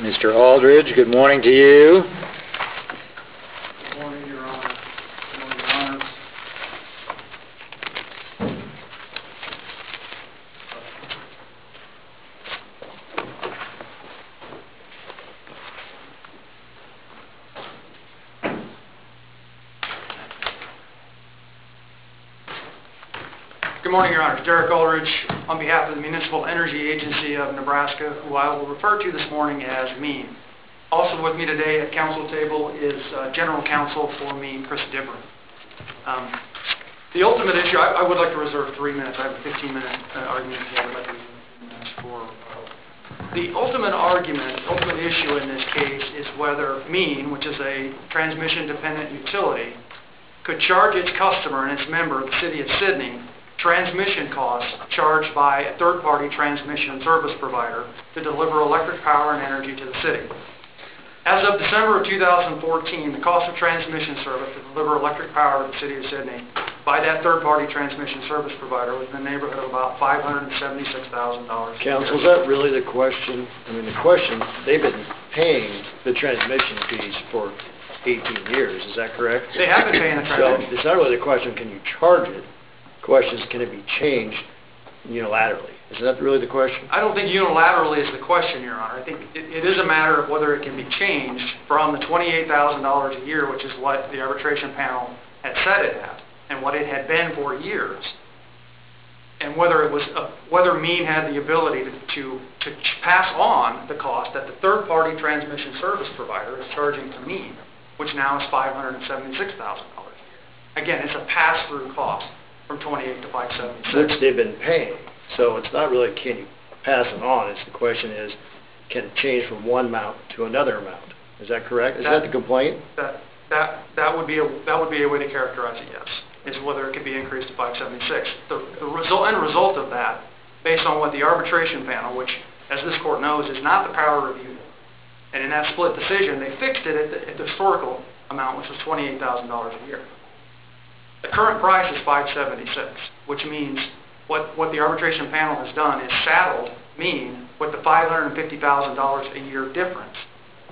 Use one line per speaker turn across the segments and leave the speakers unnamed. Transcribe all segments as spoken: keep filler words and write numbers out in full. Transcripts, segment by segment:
Mister Aldridge, good morning to you.
Good morning, Your Honor. Good morning, Your Honors. Good morning, Your Honors. Derek Aldridge on behalf of the Municipal Energy Agency of Nebraska, who I will refer to this morning as MEAN. Also with me today at council table is uh, General Counsel for MEAN, Chris Dibber. Um, the ultimate issue, I, I would like to reserve three minutes. I have a fifteen minute uh, argument here. I would like to reserve minutes for. Uh, the ultimate argument, ultimate issue in this case is whether MEAN, which is a transmission-dependent utility, could charge its customer and its member, the City of Sidney, transmission costs charged by a third-party transmission service provider to deliver electric power and energy to the city. As of December of two thousand fourteen, the cost of transmission service to deliver electric power to the City of Sidney by that third-party transmission service provider was in the neighborhood of about five hundred seventy-six thousand dollars.
Counsel, is that really the question? I mean, the question, they've been paying the transmission fees for eighteen years, is that correct?
They have been paying the transmission.
So it's not really the question, can you charge it? The question is, can it be changed unilaterally? Is that really the question?
I don't think unilaterally is the question, Your Honor. I think it, it is a matter of whether it can be changed from the twenty-eight thousand dollars a year, which is what the arbitration panel had set it at, and what it had been for years, and whether it was a, whether MEAN had the ability to, to, to pass on the cost that the third-party transmission service provider is charging to MEAN, which now is five hundred seventy-six thousand dollars a year. Again, it's a pass-through cost from twenty-eight to five seventy-six.
Which they've been paying. So it's not really can you pass it on, it's the question is, can it change from one amount to another amount? Is that correct? Is that, that the complaint?
That that that would be a that would be a way to characterize it, yes. Is whether it could be increased to five seventy-six. The, the result end result of that, based on what the arbitration panel, which as this court knows is not the power review, and in that split decision they fixed it at the, at the historical amount, which was twenty-eight thousand dollars a year. The current price is five seventy-six, which means what, what the arbitration panel has done is saddled MEAN with the five hundred fifty thousand dollars a year difference,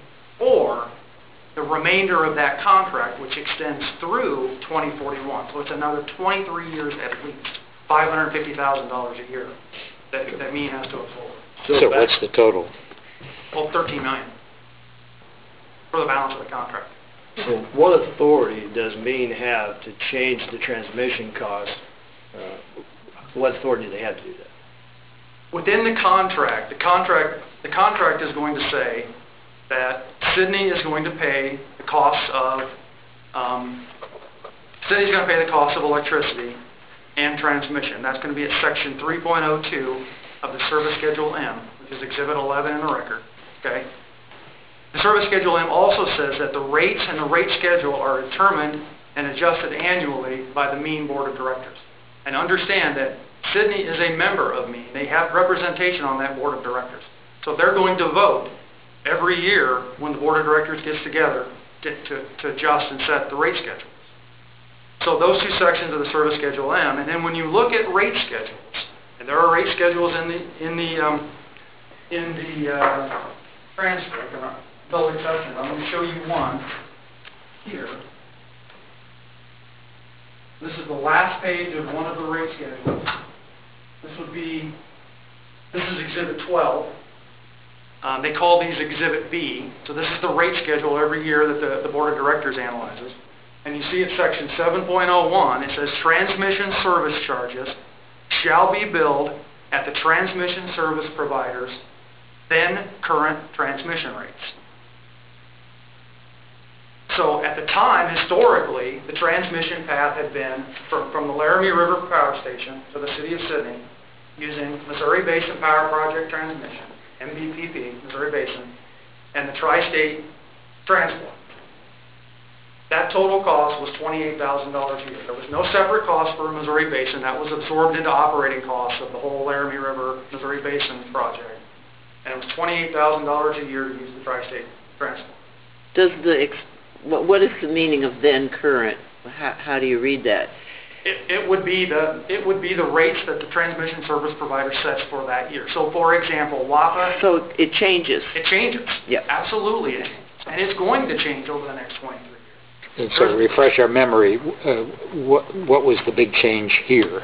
or the remainder of that contract, which extends through twenty forty-one. So it's another twenty-three years at least, five hundred fifty thousand dollars a year that, that MEAN has to absorb.
So, so what's the total?
Well, thirteen million dollars for the balance of the contract.
So what authority does MEAN have to change the transmission costs? Uh, what authority do they have to do that?
Within the contract, the contract, the contract is going to say that Sidney is going to pay the costs of, um, Sidney's going to pay the cost of electricity and transmission. That's going to be at section three point oh two of the Service Schedule M, which is Exhibit eleven in the record. Okay. The Service Schedule M also says that the rates and the rate schedule are determined and adjusted annually by the MEAN Board of Directors. And understand that Sidney is a member of MEAN. They have representation on that Board of Directors. So they're going to vote every year when the Board of Directors gets together to, to, to adjust and set the rate schedules. So those two sections of the Service Schedule M. And then when you look at rate schedules, and there are rate schedules in the in the um, in the uh, transcript, or bill of exception. I'm going to show you one here. This is the last page of one of the rate schedules. This would be, this is Exhibit twelve. Um, they call these Exhibit B. So this is the rate schedule every year that the, the Board of Directors analyzes. And you see at section seven point oh one, it says transmission service charges shall be billed at the transmission service provider's then current transmission rates. So at the time, historically, the transmission path had been from, from the Laramie River Power Station to the City of Sidney using Missouri Basin Power Project Transmission, M B P P, Missouri Basin, and the Tri-State Transport. That total cost was twenty-eight thousand dollars a year. There was no separate cost for Missouri Basin. That was absorbed into operating costs of the whole Laramie River Missouri Basin project. And it was twenty-eight thousand dollars a year to use the Tri-State Transport.
Does the, ex what is the meaning of then current? How, how do you read that?
It, it would be the, it would be the rates that the transmission service provider sets for that year. So for example, W A P A,
So it changes.
it changes.
Yep.
Absolutely it changes. And it's going to change over the next twenty-three years.
And so refresh our memory, uh, what, what was the big change here?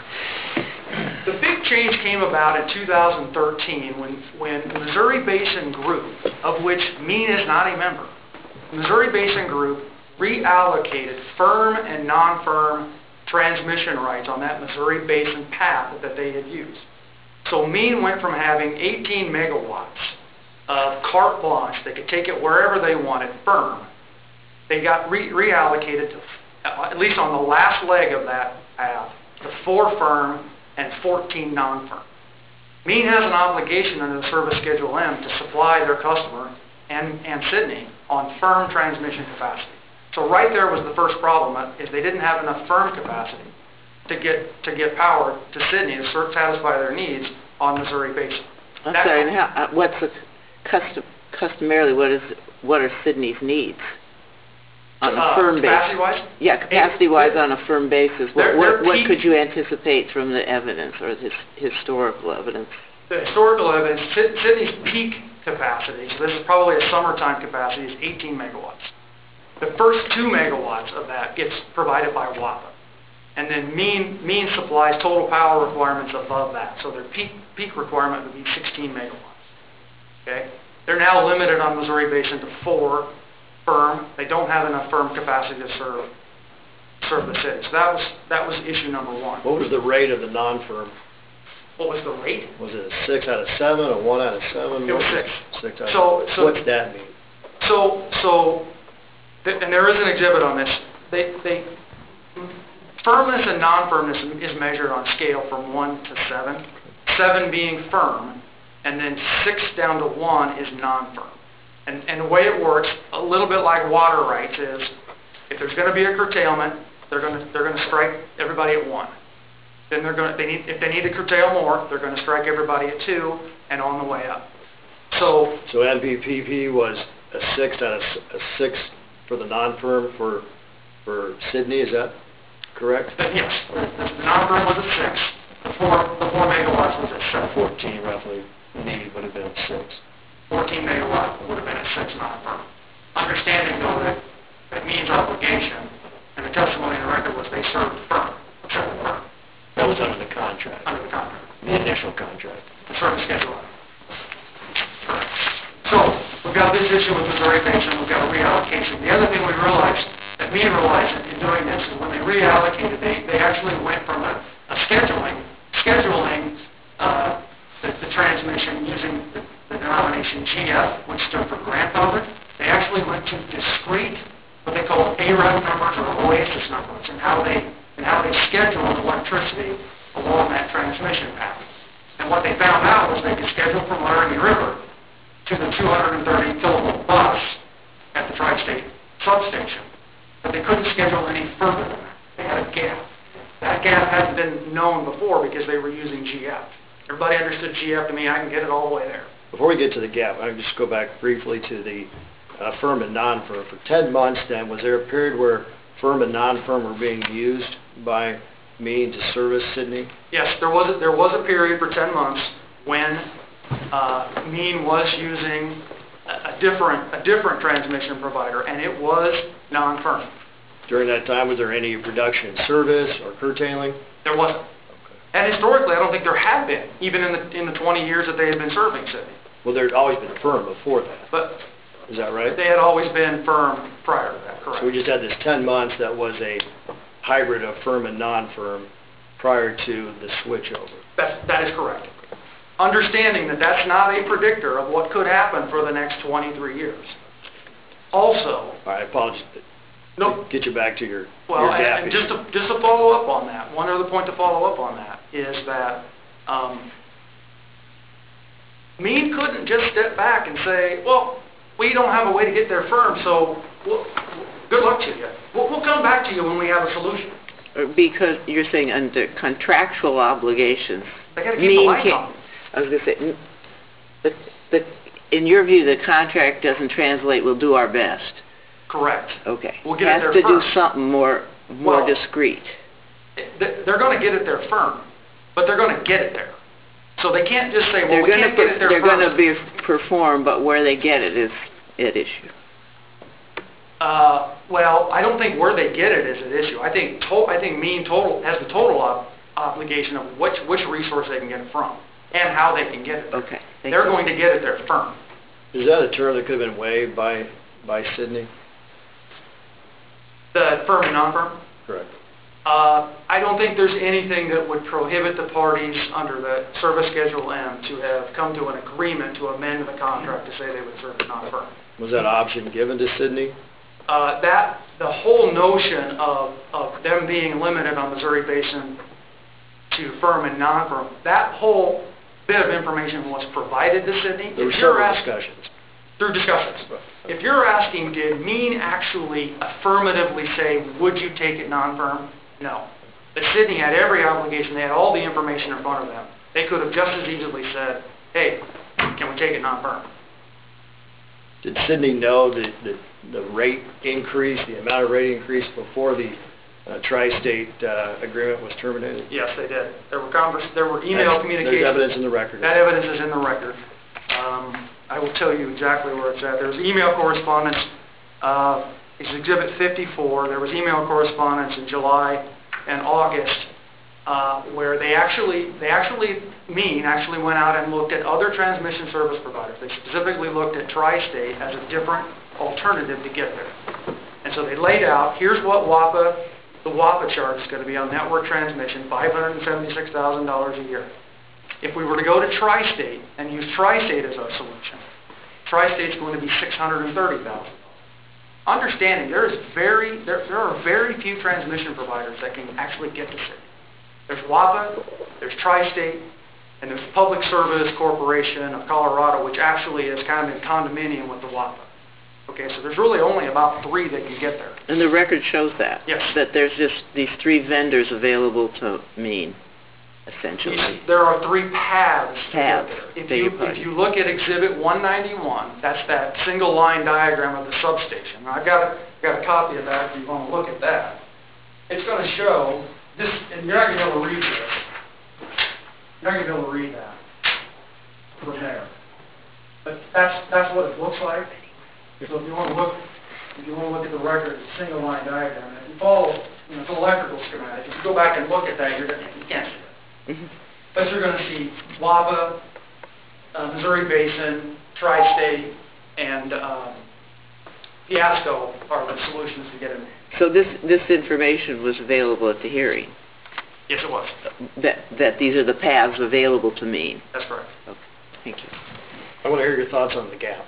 The big change came about in two thousand thirteen when, when the Missouri Basin Group, of which Mean is not a member, the Missouri Basin Group reallocated firm and non-firm transmission rights on that Missouri Basin path that they had used. So Mean went from having eighteen megawatts of carte blanche, they could take it wherever they wanted, firm. They got re reallocated to, at least on the last leg of that path, to four firm and fourteen non-firm. Mean has an obligation under the Service Schedule M to supply their customer and, and Sidney on firm transmission capacity. So right there was the first problem, is they didn't have enough firm capacity to get to get power to Sidney to satisfy their needs on Missouri Basin.
I'm
That-
sorry, and how, uh, what's the custom, customarily, what is, what are Sydney's needs? On a
Uh,
firm basis?
capacity-wise?
Yeah, capacity-wise
It-
on a firm basis.
Their-
What,
their
what, what
peak-
could you anticipate from the evidence or the historical evidence?
The historical evidence, Sid- Sydney's peak capacity, so this is probably a summertime capacity, is eighteen megawatts. The first two megawatts of that gets provided by W A P A. And then Mean, Mean supplies total power requirements above that. So their peak, peak requirement would be sixteen megawatts. Okay? They're now limited on Missouri Basin to four firm. They don't have enough firm capacity to serve, serve the city. So that was, that was issue number one.
What was the rate of the non-firm?
What was the rate?
Was it a six out of seven, a one out of seven?
It was
What
six.
Six out
So-
of,
so-
what's that mean?
So, so, th- and there is an exhibit on this. They, they, firmness and non-firmness is measured on a scale from one to seven. Seven being firm, and then six down to one is non-firm. And, and the way it works, a little bit like water rights, is if there's going to be a curtailment, they're going to they're going to strike everybody at one. Then they're going to they need if they need to curtail more, they're going to strike everybody at two, and on the way up. So.
So M P P P was a six out of, s- a six for the non-firm for, for Sidney, is that correct?
Yes, the non-firm was at six, the four, the four megawatts was at seven.
Fourteen roughly, need would have been six.
Fourteen megawatt would have been at six non-firm. Understanding though that, that Mean's obligation, and the testimony in the record was they served firm, served firm,
That was under the contract,
under the contract,
the initial contract.
the service schedule. Correct. So, we've got this issue with Missouri Basin, we've got a reallocation. The other thing we realized, that Mean realized in doing this, is when they reallocated, they, they actually went from a, a scheduling, scheduling uh, the, the transmission using the, the denomination G F, which stood for grandfather. They actually went to discrete, what they call A R E V numbers or OASIS numbers, and how they and how they scheduled electricity along that transmission path. And what they found out was they could schedule from Laramie River to the two hundred thirty kilovolt bus at the Tri-State substation, but they couldn't schedule any further than that. They had a gap. That gap hadn't been known before because they were using G F. Everybody understood G F to me, I can get it all the way there.
Before we get to the gap, I just go back briefly to the uh, firm and non-firm. For ten months then, was there a period where firm and non-firm were being used by Mean to service Sidney?
Yes, there was a, there was a period for ten months when uh, Mean was using a, a different a different transmission provider, and it was non-firm.
During that time, was there any reduction in service or curtailing?
There wasn't. And historically, I don't think there had been, even in the in the twenty years that they had been serving Sidney.
Well, there'd always been firm before that.
But
Is that right?
they had always been firm prior to that, correct?
So we just had this ten months that was a hybrid of firm and non-firm prior to the switchover.
That's, that is correct. Understanding that that's not a predictor of what could happen for the next twenty-three years. Also,
All right, apologies.
no,
Get you back to your,
well,
your
and,
gap
and
issue.
just to just to follow up on that, one other point to follow up on that is that um, Mean couldn't just step back and say, well, we don't have a way to get there firm, so we'll, good luck to you. We'll, we'll come back to you when we have a solution.
Or because you're saying under contractual obligations,
They got to keep the
Mean
lights
can't,
on.
I was going to say, n- but, but in your view, the contract doesn't translate, we'll do our best.
Correct.
Okay.
We'll get it
Has
there
to do
first.
something more, more
Well,
discreet.
it- they're going to get it there firm, but they're going to get it there. So they can't just say, well,
They're
we
gonna,
can't get it there
they're
firm.
gonna be performed, but where they get it is at issue.
Uh, well, I don't think where they get it is an issue. I think to, I think Mean total has the total ob obligation of which which resource they can get it from and how they can get it.
Okay. thank
They're
you.
going to get it there firm.
Is that a term that could have been waived by, by Sydney?
The firm and non-firm.
Correct.
Uh, I don't think there's anything that would prohibit the parties under the Service Schedule M to have come to an agreement to amend the contract to say they would serve as non-firm.
Was that option given to Sydney?
Uh, that, the whole notion of, of them being limited on Missouri Basin to firm and non-firm, that whole bit of information was provided to Sydney.
There were
If you're
several
ask-
discussions.
Through discussions. If you're asking, did Mean actually affirmatively say, would you take it non-firm? No. But Sydney had every obligation. They had all the information in front of them. They could have just as easily said, hey, can we take it non-firm?
Did Sydney know the, the, the rate increase, the amount of rate increase before the uh, tri-state uh, agreement was terminated?
Yes, they did. There were convers there were email
That's-
communications.
There's evidence in the record.
That evidence is in the record. Um, I will tell you exactly where it's at. There was email correspondence. Uh, it's Exhibit fifty-four. There was email correspondence in July and August uh, where they actually, they actually, Mean actually went out and looked at other transmission service providers. They specifically looked at Tri-State as a different alternative to get there. And so they laid out, here's what WAPA, the WAPA charge is going to be on network transmission, five hundred seventy-six thousand dollars a year. If we were to go to Tri-State and use Tri-State as our solution, Tri-State's going to be six hundred thirty thousand dollars. Understanding there is very there, there are very few transmission providers that can actually get to Sydney. There's WAPA, there's Tri-State, and there's Public Service Corporation of Colorado, which actually is kind of in condominium with the WAPA. Okay, so there's really only about three that can get there.
And the record shows that.
Yes.
That there's just these three vendors available to Mean, essentially.
There are three paths. to get
Paths,
there. If
beg
you,
your pardon.
if you look at Exhibit one ninety-one, that's that single line diagram of the substation. Now, I've got a, got a copy of that if you want to look at that. It's going to show this, and you're not going to be able to read this. You're not going to be able to read that from there. But that's that's what it looks like. So if you want to look, if you want to look at the record, it's a single line diagram. And if you follow, you know, it's an electrical schematic. If you go back and look at that, you're gonna, you can't see it.
Mhm.
But you're going to see WAPA, uh, Missouri Basin, Tri-State, and um, Fiasco are the solutions to get in.
So this, this information was available at the hearing,
Yes, it was.
that, that these are the paths available to Mean.
That's correct.
Okay, thank you.
I want to hear your thoughts on the gap.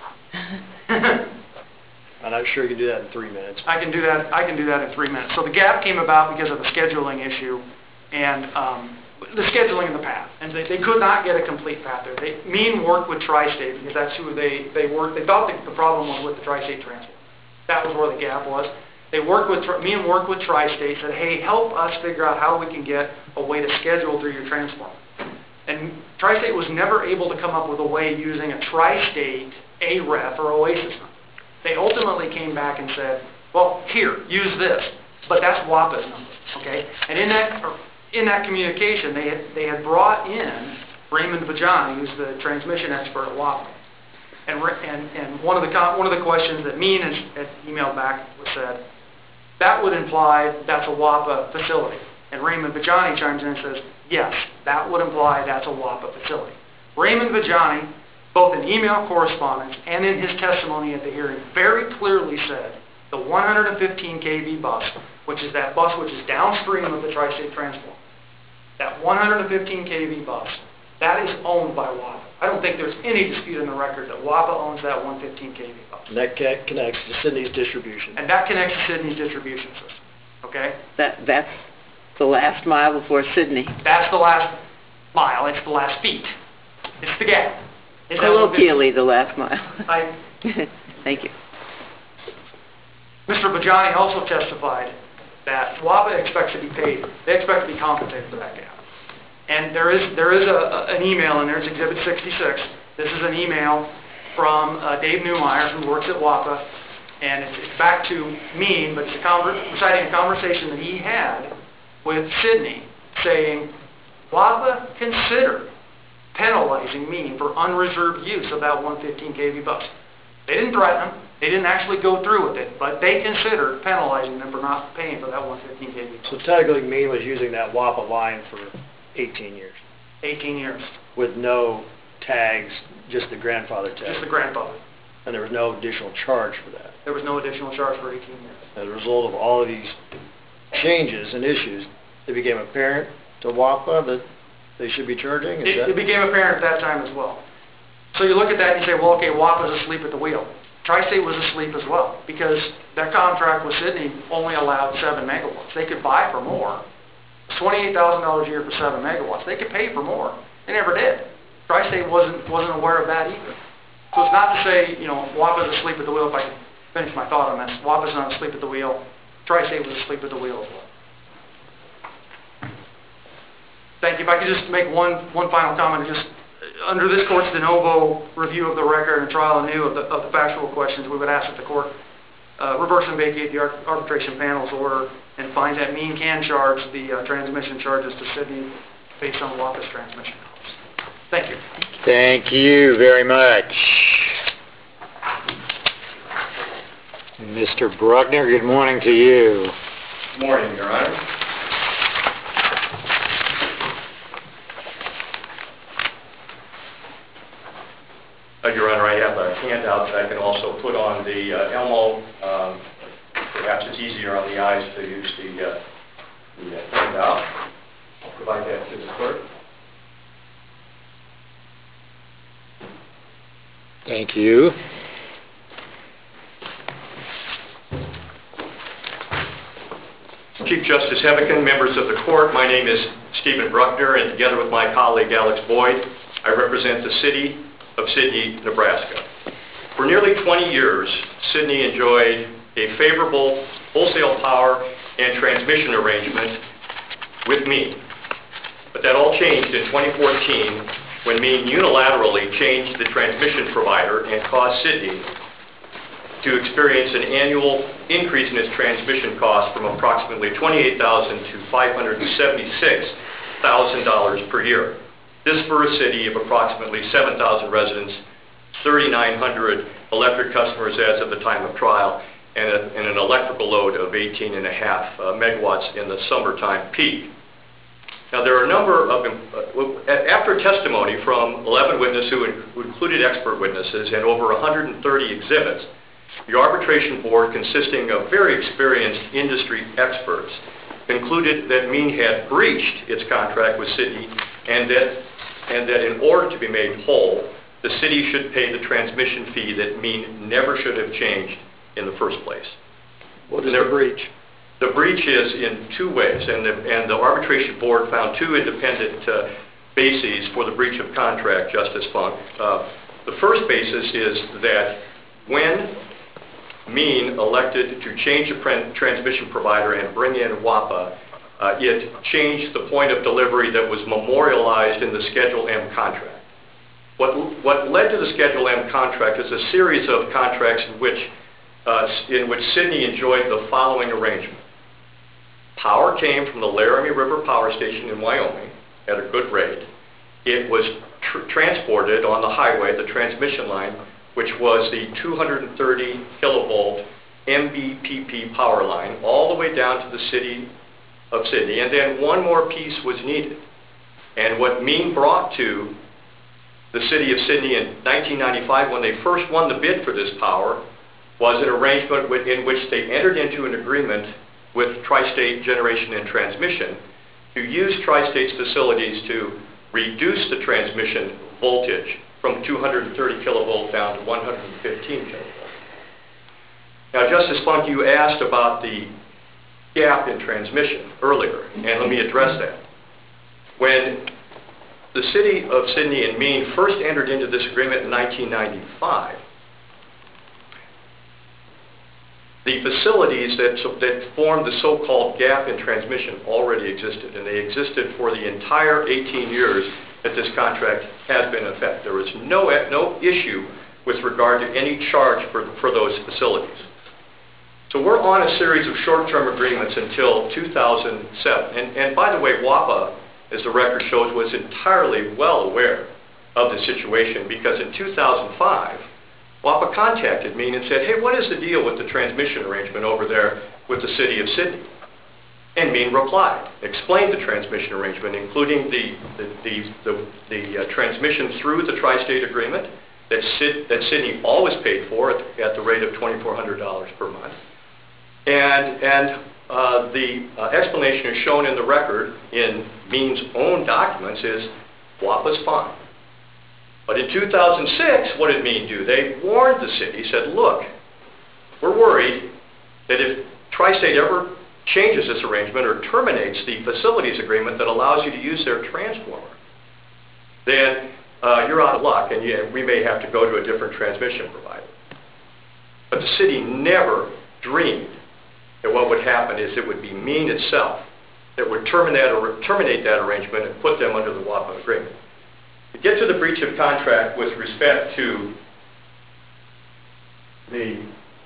I'm not sure you can do that in three minutes.
I can do that. I can do that in three minutes. So the gap came about because of a scheduling issue, and um, the scheduling of the path, and they, they could not get a complete path there. They Mean worked with Tri-State because that's who they they worked. They thought the, the problem was with the Tri-State transport. That was where the gap was. They worked with Mean worked with Tri-State, said, hey, help us figure out how we can get a way to schedule through your transformer. And Tri-State was never able to come up with a way using a Tri-State A R E F or OASIS number. They ultimately came back and said, well, here, use this, but that's WAPA's number, okay? And in that in that communication, they had, they had brought in Raymond Vajani, who's the transmission expert at WAPA. And, and, and one of the one of the questions that Mean has, had emailed back was said, that would imply that's a WAPA facility. And Raymond Vajani chimes in and says, yes, that would imply that's a WAPA facility. Raymond Vajani, both in email correspondence and in his testimony at the hearing, very clearly said the one hundred fifteen K V bus, which is that bus which is downstream of the Tri-State Transport, that one hundred fifteen K V bus, that is owned by WAPA. I don't think there's any dispute in the record that WAPA owns that one hundred fifteen K V bus.
And that ca- connects to Sydney's distribution.
And that connects to Sydney's distribution system. Okay?
That, that's the last mile before Sydney.
That's the last mile. It's the last feet. It's the gap. It's that one hundred fifteen.
Colloquially, the last mile.
I,
Thank you.
Mister Vajani also testified that WAPA expects to be paid. They expect to be compensated for that gap. And there is there is a, a, an email, and there's Exhibit sixty-six. This is an email from uh, Dave Newmeyer, who works at WAPA, and it's, it's back to Mean, but it's a conver reciting a conversation that he had with Sydney saying, WAPA considered penalizing me for unreserved use of that one fifteen K V bus. They didn't threaten them. They didn't actually go through with it, but they considered penalizing them for not paying for that one fifteen K V bus.
So technically, Mean was using that WAPA line for eighteen years
eighteen years.
with no tags, just the grandfather tag.
Just the grandfather.
And there was no additional charge for that.
There was no additional charge for eighteen years.
As a result of all of these changes and issues, it became apparent to WAPA that they should be charging? Is
It,
that?
it became apparent at that time as well. So you look at that and you say, well, okay, WAPA's asleep at the wheel. Tri-State was asleep as well, because that contract with Sydney only allowed seven megawatts. They could buy for more. It's twenty-eight thousand dollars a year for seven megawatts. They could pay for more. They never did. Tri-State wasn't, wasn't aware of that either. So it's not to say, you know, WAPA's asleep at the wheel, if I can finish my thought on this. WAPA's not asleep at the wheel. Tri-State was asleep at the wheel as well. Thank you. If I could just make one, one final comment, just uh, under this court's de novo review of the record and trial anew of the, of the factual questions, we would ask that the court uh, reverse and vacate the ar arbitration panel's order and find that Mean can charge the uh, transmission charges to Sydney based on WAPA's transmission costs. Thank you.
Thank you very much. Mister Bruckner, good morning to you.
Good morning, Your Honor. Uh, Your Honor, I have a handout that I can also put on the uh, Elmo. Um, perhaps it's easier on the eyes to use the, uh, the uh, handout. I'll provide that to the clerk.
Thank you.
Chief Justice Hebekin, members of the court, my name is Stephen Bruckner, and together with my colleague Alex Boyd, I represent the city of Sydney, Nebraska. For nearly twenty years, Sydney enjoyed a favorable wholesale power and transmission arrangement with Mean. But that all changed in twenty fourteen when Mean unilaterally changed the transmission provider and caused Sydney to experience an annual increase in its transmission cost from approximately twenty-eight thousand dollars to five hundred seventy-six thousand dollars per year. This for a city of approximately seven thousand residents, three thousand nine hundred electric customers as of the time of trial, and, a, and an electrical load of eighteen and a half uh, megawatts in the summertime peak. Now, there are a number of, uh, after testimony from eleven witnesses who, who included expert witnesses and over one hundred thirty exhibits, the arbitration board, consisting of very experienced industry experts, concluded that Mean had breached its contract with Sydney and that, and that in order to be made whole, the city should pay the transmission fee that Mean never should have changed in the first place.
What is the breach?
The breach is in two ways, and the, and the arbitration board found two independent uh, bases for the breach of contract, Justice Funk. Uh, the first basis is that when Mean elected to change the transmission provider and bring in WAPA, uh, it changed the point of delivery that was memorialized in the Schedule M contract. What, what led to the Schedule M contract is a series of contracts in which, uh, in which Sydney enjoyed the following arrangement. Power came from the Laramie River Power Station in Wyoming at a good rate. It was tr transported on the highway, the transmission line, which was the two hundred thirty kilovolt M B P P power line all the way down to the city of Sydney. And then one more piece was needed. And what Mean brought to the city of Sydney in nineteen ninety-five, when they first won the bid for this power, was an arrangement in which they entered into an agreement with Tri-State Generation and Transmission to use Tri-State's facilities to reduce the transmission voltage from two hundred thirty kilovolt down to one hundred fifteen kilovolt. Now, Justice Funk, you asked about the gap in transmission earlier, and let me address that. When the city of Sydney and Mean first entered into this agreement in nineteen ninety-five, the facilities that, so, that formed the so-called gap in transmission already existed, and they existed for the entire eighteen years that this contract has been in effect. There was no, no issue with regard to any charge for, for those facilities. So we're on a series of short-term agreements until two thousand seven. And, and by the way, WAPA, as the record shows, was entirely well aware of the situation, because in two thousand five, WAPA contacted me and said, hey, what is the deal with the transmission arrangement over there with the city of Sydney? And Mean replied, explained the transmission arrangement, including the, the, the, the, the uh, transmission through the Tri-State Agreement that, Sid, that Sydney always paid for at, at the rate of twenty-four hundred dollars per month. And, and uh, the uh, explanation is shown in the record in Mean's own documents is WAPA's fine. But in two thousand six, what did Mean do? They warned the city, said, look, we're worried that if Tri-State ever changes this arrangement or terminates the facilities agreement that allows you to use their transformer, then uh, you're out of luck, and you, we may have to go to a different transmission provider. But the city never dreamed that what would happen is it would be Mean itself that would terminate, or terminate that arrangement and put them under the WAPA agreement. To get to the breach of contract with respect to the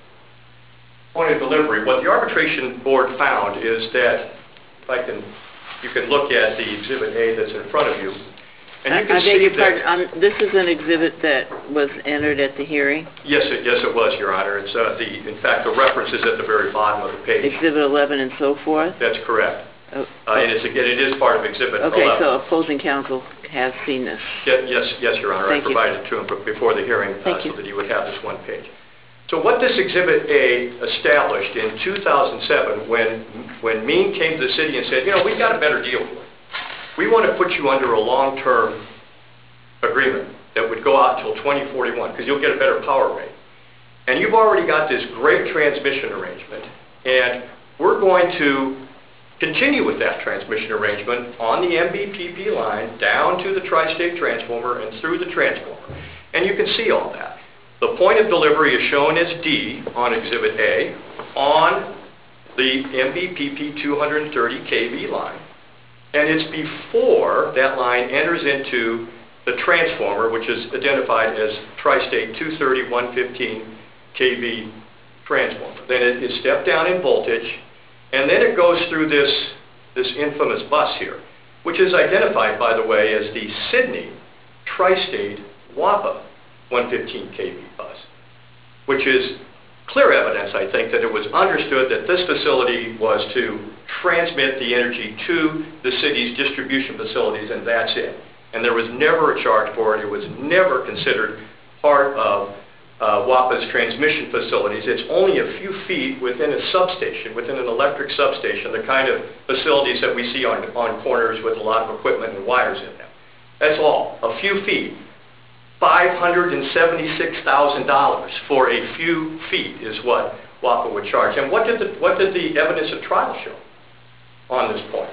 point of delivery, what the arbitration board found is that, if I can, you can look at the Exhibit A that's in front of you, and you can
I, I beg
see
your pardon,
that...
um, this is an exhibit that was entered at the hearing?
Yes, it, yes, it was, Your Honor. It's, uh, the, in fact, the reference is at the very bottom of the page.
Exhibit eleven and so forth?
That's correct.
Oh,
Uh, and it's, again, it is part of Exhibit eleven.
okay, so opposing counsel has seen this.
Ye- Yes, yes, Your Honor. I
Thank you.
provided it to him before the hearing uh,
Thank
so
you.
that he would have this one page. So what this Exhibit A established in two thousand seven, when, when Mean came to the city and said, you know, we've got a better deal for you. We want to put you under a long-term agreement that would go out until twenty forty-one, because you'll get a better power rate. And you've already got this great transmission arrangement, and we're going to continue with that transmission arrangement on the M B P P line down to the Tri-State Transformer and through the transformer. And you can see all that. The point of delivery is shown as D on Exhibit A on the M B P P two thirty K V line. And it's before that line enters into the transformer, which is identified as Tri-State two thirty one fifteen K V transformer. Then it is stepped down in voltage, and then it goes through this, this infamous bus here, which is identified, by the way, as the Sydney Tri-State WAPA one fifteen K V bus, which is clear evidence, I think, that it was understood that this facility was to transmit the energy to the city's distribution facilities, and that's it. And there was never a charge for it. It was never considered part of uh, WAPA's transmission facilities. It's only a few feet within a substation, within an electric substation, the kind of facilities that we see on, on corners with a lot of equipment and wires in them. That's all, a few feet. five hundred seventy-six thousand dollars for a few feet is what WAPA would charge. And what did the, what did the evidence of trial show on this point,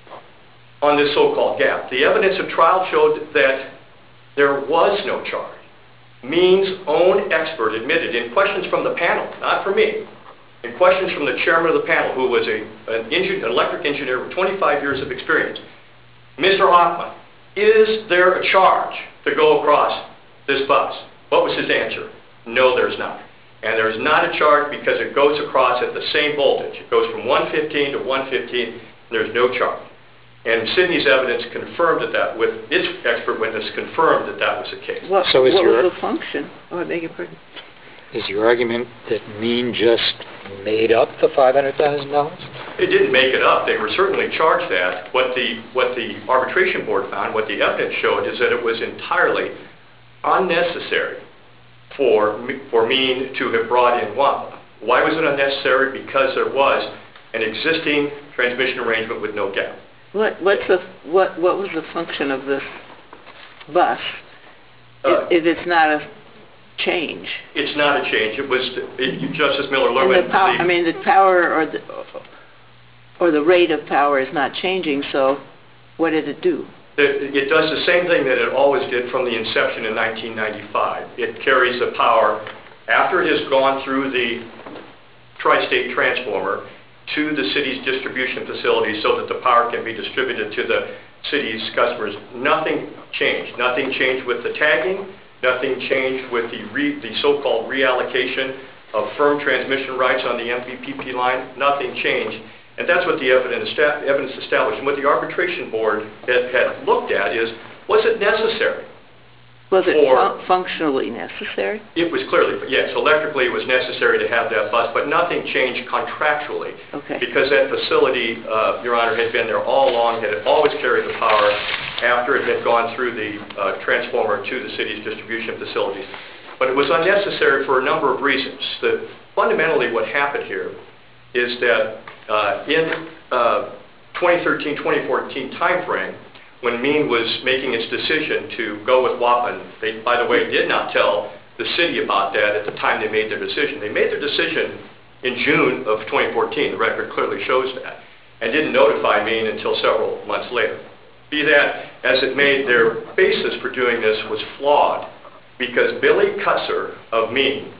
on this so-called gap? The evidence of trial showed that there was no charge. Mean's own expert admitted in questions from the panel, not from me, in questions from the chairman of the panel, who was a, an, engine, an electric engineer with twenty-five years of experience, Mister Hoffman, is there a charge to go across this bus? What was his answer? No, there's not. And there's not a charge because it goes across at the same voltage. It goes from one fifteen to one fifteen, and there's no charge. And Sydney's evidence confirmed that that, with its expert witness, confirmed that that was the case.
What,
So is
what
your-
was the function? Oh, I beg your pardon.
Is your argument that Mean just made up the five hundred thousand dollars?
It didn't make it up. They were certainly charged that. What the, what the arbitration board found, what the evidence showed, is that it was entirely unnecessary for, for Mean to have brought in WAPA. Why was it unnecessary? Because there was an existing transmission arrangement with no gap.
What, what's the, what, what was the function of this bus,
Uh,
if, if it's not a change?
It's not a change. It was, it, Justice Miller
And
Lerman.
the pow-
the-
I mean, the power or the, or the rate of power is not changing, so what did it do?
It, it does the same thing that it always did from the inception in nineteen ninety-five. It carries the power after it has gone through the Tri-State Transformer to the city's distribution facilities so that the power can be distributed to the city's customers. Nothing changed. Nothing changed with the tagging. Nothing changed with the, re, the so-called reallocation of firm transmission rights on the M V P P line. Nothing changed. And that's what the evidence, evidence established. And what the arbitration board had, had looked at is, was it necessary?
Was it
for,
fun functionally necessary?
It was clearly, yes, electrically it was necessary to have that bus, but nothing changed contractually.
Okay.
Because that facility, uh, Your Honor, had been there all along, had always carried the power after it had gone through the uh, transformer to the city's distribution facilities. But it was unnecessary for a number of reasons. That fundamentally what happened here is that uh, in uh, twenty thirteen twenty fourteen timeframe, when Mean was making its decision to go with WAPA, they, by the way, did not tell the city about that at the time they made their decision. They made their decision in June of twenty fourteen, the record clearly shows that, and didn't notify Mean until several months later. Be that as it may, their basis for doing this was flawed, because Billy Cutzer of Mean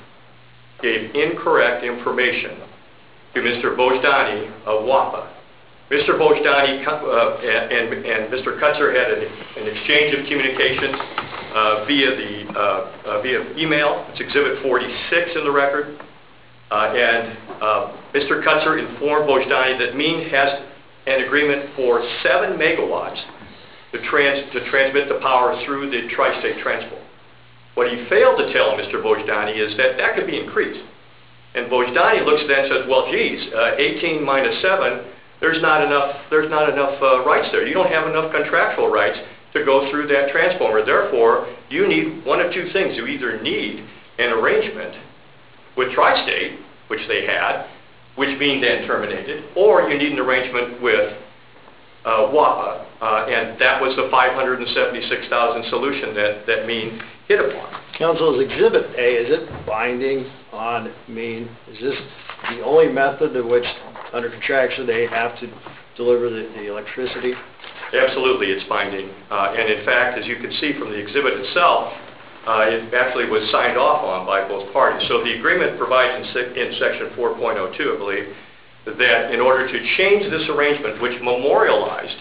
gave incorrect information to Mister Bojdani of WAPA. Mister Bojdani uh, and, and Mister Cutzer had an, an exchange of communications uh, via the uh, uh, via email. It's Exhibit forty-six in the record. Uh, and uh, Mister Cutzer informed Bojdani that Mean has an agreement for seven megawatts to, trans, to transmit the power through the tri-state transport. What he failed to tell Mister Bojdani is that that could be increased. And Bojdani looks at that and says, well, geez, uh, eighteen minus seven, there's not enough, there's not enough uh, rights there. You don't have enough contractual rights to go through that transformer. Therefore, you need one of two things. You either need an arrangement with Tri-State, which they had, which Mean then terminated, or you need an arrangement with uh, WAPA, uh, and that was the five hundred seventy-six thousand solution that, that Mean hit upon.
Council, is Exhibit A, is it binding on Mean? Is this the only method in which, under contraction, they have to deliver the, the electricity?
Absolutely, it's binding. Uh, and in fact, as you can see from the exhibit itself, uh, it actually was signed off on by both parties. So the agreement provides in, se in section four point oh two, I believe, that in order to change this arrangement, which memorialized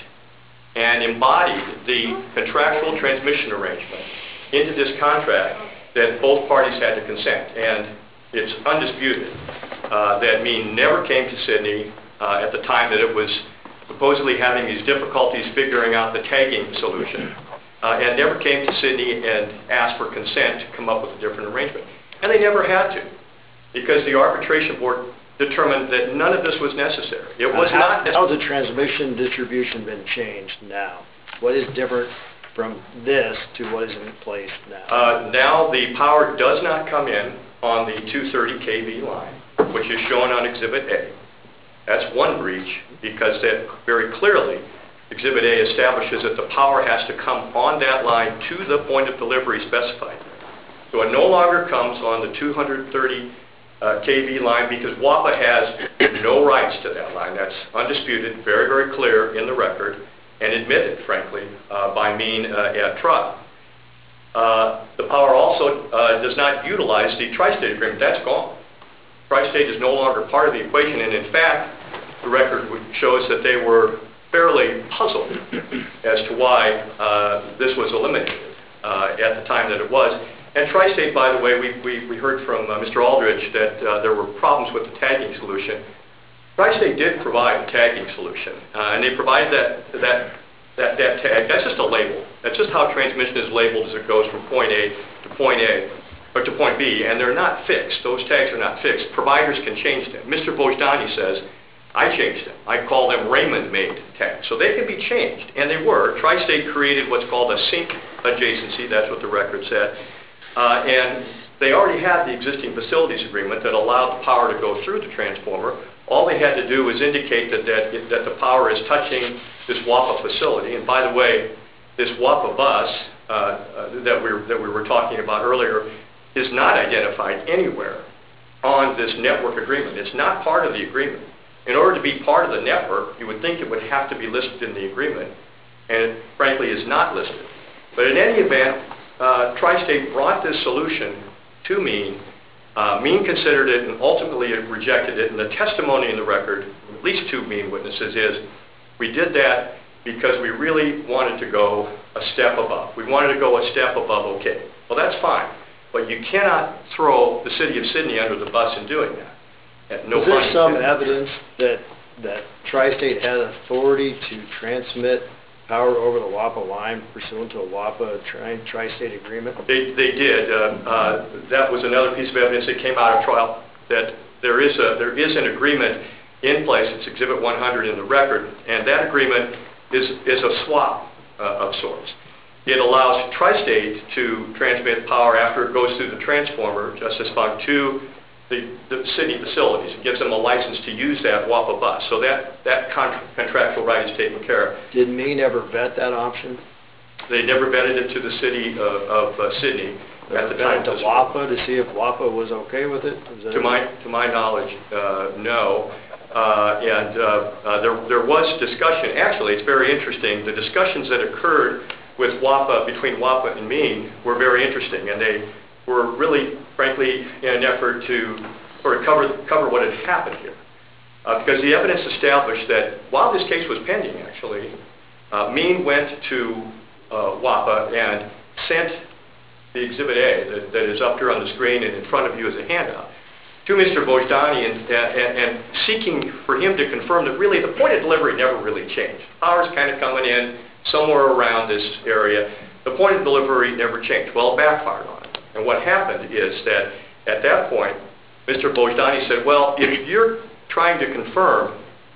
and embodied the contractual transmission arrangement into this contract, that both parties had to consent. And it's undisputed uh, that Mean never came to Sydney uh, at the time that it was supposedly having these difficulties figuring out the tagging solution, uh, and never came to Sydney and asked for consent to come up with a different arrangement. And they never had to, because the arbitration board determined that none of this was necessary. It was
how,
not necessary.
How has the transmission distribution been changed now? What is different from this to what is in place now?
Uh, now the power does not come in on the two thirty K V line, which is shown on Exhibit A. That's one breach, because that very clearly, Exhibit A establishes that the power has to come on that line to the point of delivery specified. So it no longer comes on the two thirty uh, K V line, because WAPA has no rights to that line. That's undisputed, very, very clear in the record, and admitted, frankly, uh, by Mean uh, at trial. Uh, the power also uh, does not utilize the Tri-State agreement. That's gone. Tri-State is no longer part of the equation, and in fact, the record shows that they were fairly puzzled as to why uh, this was eliminated uh, at the time that it was. And Tri-State, by the way, we, we, we heard from uh, Mister Aldridge that uh, there were problems with the tagging solution. Tri-State did provide a tagging solution, uh, and they provided that, that, that, that tag. That's just a label. That's just how transmission is labeled as it goes from point A to point A, or to point B, and they're not fixed. Those tags are not fixed. Providers can change them. Mister Bojdani says, I changed them. I call them Raymond-made tags. So they can be changed, and they were. Tri-State created what's called a sync adjacency. That's what the record said. Uh, and they already had the existing facilities agreement that allowed the power to go through the transformer. All they had to do was indicate that, that, that the power is touching this WAPA facility. And by the way, this WAPA bus uh, uh, that, we, that we were talking about earlier is not identified anywhere on this network agreement. It's not part of the agreement. In order to be part of the network, you would think it would have to be listed in the agreement, and it frankly is not listed. But in any event, uh, Tri-State brought this solution to Mean. Uh, Mean considered it and ultimately it rejected it, and the testimony in the record, at least two Mean witnesses, is we did that because we really wanted to go a step above. We wanted to go a step above okay. Well, that's fine. But you cannot throw the city of Sydney under the bus in doing that. And no
Is there
pun
some
intended.
evidence that, that Tri-State had authority to transmit power over the WAPA line pursuant to a WAPA tri- Tri-State agreement?
They, they did. Uh, uh, that was another piece of evidence that came out of trial, that there is a, there is an agreement in place. It's Exhibit one hundred in the record, and that agreement is, is a swap uh, of sorts. It allows Tri-State to transmit power after it goes through the transformer, Justice Funk, to the, the city facilities. It gives them a license to use that WAPA bus. So that, that contra- contractual right is taken care of.
Did Mean ever vet that option?
They never vetted it to the city of, of uh, Sydney at the time.
To WAPA to see if WAPA was okay with it? Was that
To my, to my knowledge, uh, no. Uh, and uh, uh, there, there was discussion. Actually, it's very interesting. The discussions that occurred with WAPA, between WAPA and Mean, were very interesting, and they were really, frankly, in an effort to sort of cover, cover what had happened here. Uh, because the evidence established that while this case was pending, actually, uh, Mean went to uh, WAPA and sent the Exhibit A that, that is up here on the screen and in front of you as a handout to Mister Vojdani, and, and, and seeking for him to confirm that really the point of delivery never really changed. Power's kind of coming in somewhere around this area. The point of delivery never changed. Well, it backfired on it. And what happened is that at that point, Mister Vojdani said, well, if you're trying to confirm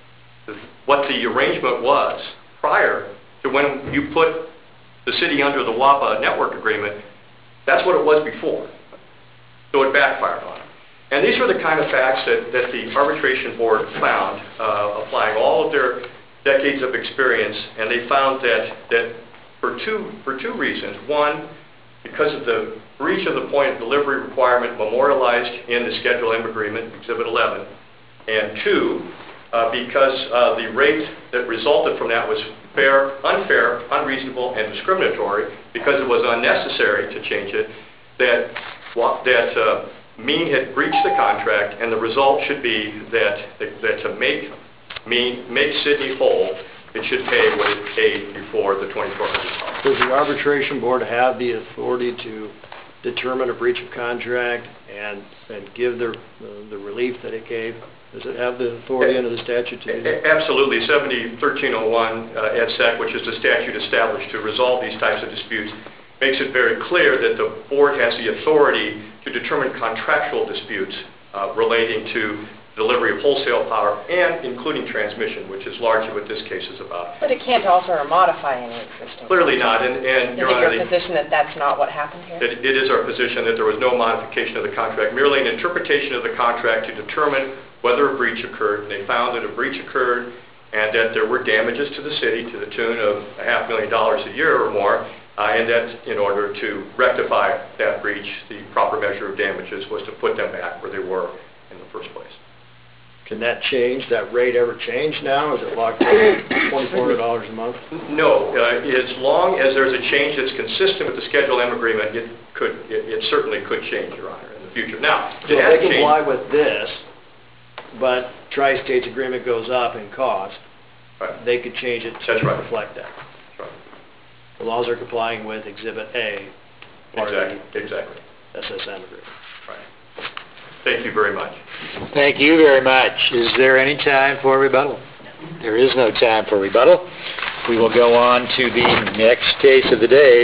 what the arrangement was prior to when you put the city under the WAPA network agreement, that's what it was before. So it backfired on it. And these were the kind of facts that, that the arbitration board found, uh, applying all of their decades of experience, and they found that, that for two, for two reasons. One, because of the breach of the point of delivery requirement memorialized in the Schedule M agreement, Exhibit eleven, and two, uh, because uh, the rate that resulted from that was fair, unfair, unreasonable, and discriminatory, because it was unnecessary to change it, that, that uh, Mean had breached the contract, and the result should be that, that to make Mean, make Sydney whole, it should pay what it paid before the twenty-four hundred dollars.
Does the arbitration board have the authority to determine a breach of contract and, and give their, uh, the relief that it gave? Does it have the authority under the statute to do that?
Absolutely. seventy thirteen oh one uh, Ed Sec, which is the statute established to resolve these types of disputes, makes it very clear that the board has the authority to determine contractual disputes uh, relating to delivery of wholesale power and including transmission, which is largely what this case is about.
But it can't alter or modify any existing.
Clearly not, and, and
Is
Your
it
Honor,
your position that that's not what happened here?
It, it is our position that there was no modification of the contract, merely an interpretation of the contract to determine whether a breach occurred. And they found that a breach occurred and that there were damages to the city to the tune of a half million dollars a year or more, uh, and that in order to rectify that breach, the proper measure of damages was to put them back where they were in the first place.
Can that change, that rate ever change now? Is it locked in at twenty-four hundred dollars a month?
No, uh, as long as there's a change that's consistent with the Schedule M agreement, it could, it, it certainly could change, Your Honor, in the future. Now,
So
it
if
has
they
changed.
comply with this, but Tri-State's agreement goes up in cost,
Right.
they could change it to
That's right.
reflect that.
That's right.
As long as they're complying with Exhibit A, part
Exactly,
of the
exactly.
S S M agreement.
Right. Thank you very much.
Thank you very much. Is there any time for rebuttal? There is no time for rebuttal. We will go on to the next case of the day.